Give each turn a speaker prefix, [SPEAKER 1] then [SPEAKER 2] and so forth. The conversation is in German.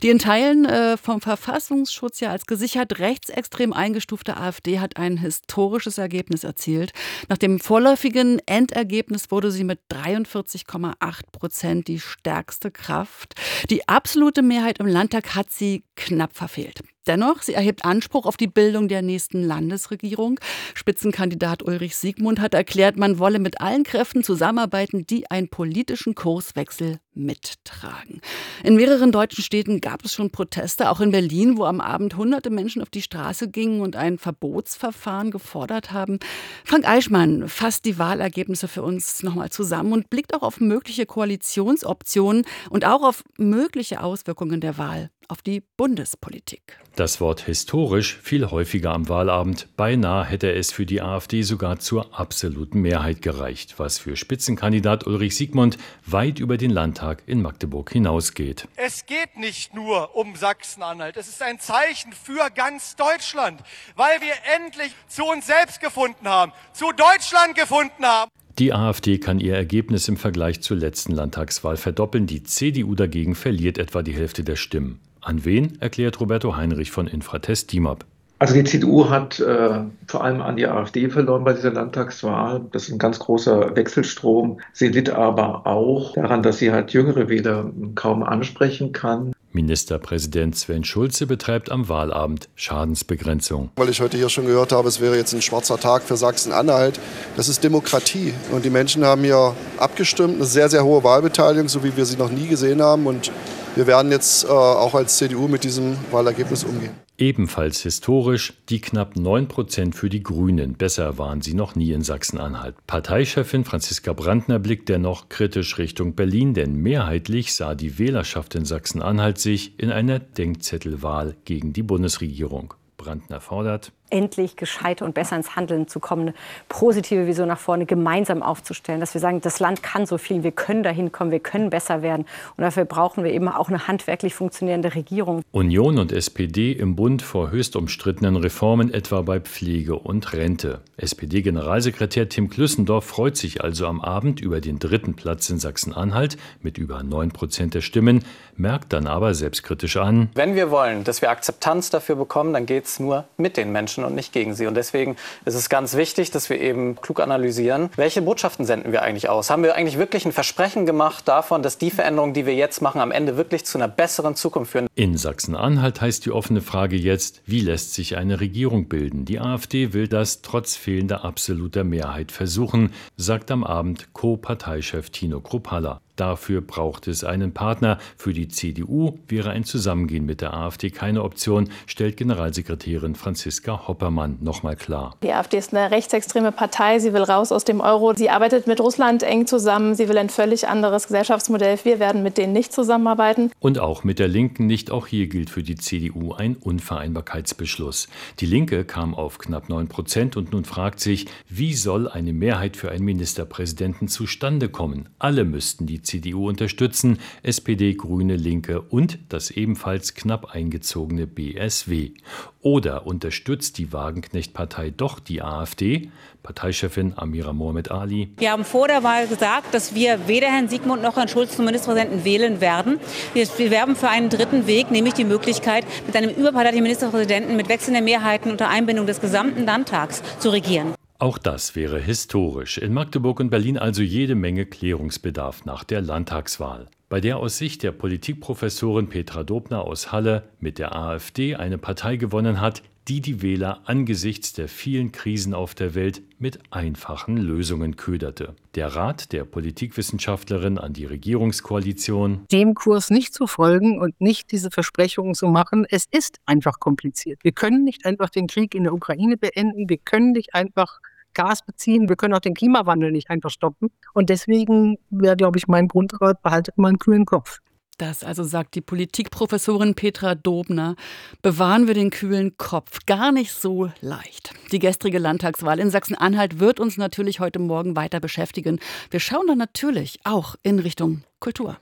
[SPEAKER 1] Die in Teilen vom Verfassungsschutz ja als gesichert rechtsextrem eingestufte AfD hat ein historisches Ergebnis erzielt. Nach dem vorläufigen Endergebnis wurde sie mit 43,8% die stärkste Kraft. Die absolute Mehrheit im Landtag hat sie knapp verfehlt. Dennoch, sie erhebt Anspruch auf die Bildung der nächsten Landesregierung. Spitzenkandidat Ulrich Siegmund hat erklärt, man wolle mit allen Kräften zusammenarbeiten, die einen politischen Kurswechsel mittragen. In mehreren deutschen Städten gab es schon Proteste, auch in Berlin, wo am Abend hunderte Menschen auf die Straße gingen und ein Verbotsverfahren gefordert haben. Frank Eichmann fasst die Wahlergebnisse für uns nochmal zusammen und blickt auch auf mögliche Koalitionsoptionen und auch auf mögliche Auswirkungen der Wahl auf die Bundespolitik.
[SPEAKER 2] Das Wort historisch fiel häufiger am Wahlabend. Beinahe hätte es für die AfD sogar zur absoluten Mehrheit gereicht, was für Spitzenkandidat Ulrich Siegmund weit über den Landtag in Magdeburg hinausgeht.
[SPEAKER 3] Es geht nicht nur um Sachsen-Anhalt. Es ist ein Zeichen für ganz Deutschland, weil wir endlich zu uns selbst gefunden haben, zu Deutschland gefunden haben.
[SPEAKER 2] Die AfD kann ihr Ergebnis im Vergleich zur letzten Landtagswahl verdoppeln. Die CDU dagegen verliert etwa die Hälfte der Stimmen. An wen, erklärt Roberto Heinrich von Infratest DIMAP.
[SPEAKER 4] Also die CDU hat vor allem an die AfD verloren bei dieser Landtagswahl. Das ist ein ganz großer Wechselstrom. Sie litt aber auch daran, dass sie halt jüngere Wähler kaum ansprechen kann.
[SPEAKER 2] Ministerpräsident Sven Schulze betreibt am Wahlabend Schadensbegrenzung.
[SPEAKER 5] Weil ich heute hier schon gehört habe, es wäre jetzt ein schwarzer Tag für Sachsen-Anhalt. Das ist Demokratie. Und die Menschen haben hier abgestimmt. Eine sehr, sehr hohe Wahlbeteiligung, so wie wir sie noch nie gesehen haben. Und wir werden jetzt auch als CDU mit diesem Wahlergebnis umgehen.
[SPEAKER 2] Ebenfalls historisch die knapp 9% für die Grünen. Besser waren sie noch nie in Sachsen-Anhalt. Parteichefin Franziska Brandner blickt dennoch kritisch Richtung Berlin, denn mehrheitlich sah die Wählerschaft in Sachsen-Anhalt sich in einer Denkzettelwahl gegen die Bundesregierung. Brandner fordert,
[SPEAKER 6] endlich gescheiter und besser ins Handeln zu kommen, eine positive Vision nach vorne gemeinsam aufzustellen, dass wir sagen, das Land kann so viel, wir können dahin kommen, wir können besser werden. Und dafür brauchen wir eben auch eine handwerklich funktionierende Regierung.
[SPEAKER 2] Union und SPD im Bund vor höchst umstrittenen Reformen, etwa bei Pflege und Rente. SPD-Generalsekretär Tim Klüssendorf freut sich also am Abend über den 3. Platz in Sachsen-Anhalt mit über 9% der Stimmen, merkt dann aber selbstkritisch an:
[SPEAKER 7] Wenn wir wollen, dass wir Akzeptanz dafür bekommen, dann geht es nur mit den Menschen und nicht gegen sie. Und deswegen ist es ganz wichtig, dass wir eben klug analysieren, welche Botschaften senden wir eigentlich aus? Haben wir eigentlich wirklich ein Versprechen gemacht davon, dass die Veränderungen, die wir jetzt machen, am Ende wirklich zu einer besseren Zukunft führen?
[SPEAKER 2] In Sachsen-Anhalt heißt die offene Frage jetzt, wie lässt sich eine Regierung bilden? Die AfD will das trotz fehlender absoluter Mehrheit versuchen, sagt am Abend Co-Parteichef Tino Kruppalla. Dafür braucht es einen Partner. Für die CDU wäre ein Zusammengehen mit der AfD keine Option, stellt Generalsekretärin Franziska Hoppermann nochmal klar.
[SPEAKER 8] Die AfD ist eine rechtsextreme Partei. Sie will raus aus dem Euro. Sie arbeitet mit Russland eng zusammen. Sie will ein völlig anderes Gesellschaftsmodell. Wir werden mit denen nicht zusammenarbeiten.
[SPEAKER 2] Und auch mit der Linken nicht. Auch hier gilt für die CDU ein Unvereinbarkeitsbeschluss. Die Linke kam auf knapp 9% und nun fragt sich, wie soll eine Mehrheit für einen Ministerpräsidenten zustande kommen? Alle müssten die CDU unterstützen, SPD, Grüne, Linke und das ebenfalls knapp eingezogene BSW. Oder unterstützt die Wagenknecht-Partei doch die AfD? Parteichefin Amira Mohamed Ali.
[SPEAKER 9] Wir haben vor der Wahl gesagt, dass wir weder Herrn Siegmund noch Herrn Schulz zum Ministerpräsidenten wählen werden. Wir werben für einen dritten Weg, nämlich die Möglichkeit, mit einem überparteilichen Ministerpräsidenten mit wechselnden Mehrheiten unter Einbindung des gesamten Landtags zu regieren.
[SPEAKER 2] Auch das wäre historisch. In Magdeburg und Berlin also jede Menge Klärungsbedarf nach der Landtagswahl. Bei der aus Sicht der Politikprofessorin Petra Dobner aus Halle mit der AfD eine Partei gewonnen hat, die die Wähler angesichts der vielen Krisen auf der Welt mit einfachen Lösungen köderte. Der Rat der Politikwissenschaftlerin an die Regierungskoalition:
[SPEAKER 10] dem Kurs nicht zu folgen und nicht diese Versprechungen zu machen. Es ist einfach kompliziert. Wir können nicht einfach den Krieg in der Ukraine beenden. Wir können nicht einfach Gas beziehen. Wir können auch den Klimawandel nicht einfach stoppen. Und deswegen wäre, glaube ich, mein Grundrat, behaltet mal einen kühlen Kopf.
[SPEAKER 1] Das also sagt die Politikprofessorin Petra Dobner. Bewahren wir den kühlen Kopf. Gar nicht so leicht. Die gestrige Landtagswahl in Sachsen-Anhalt wird uns natürlich heute Morgen weiter beschäftigen. Wir schauen dann natürlich auch in Richtung Kultur.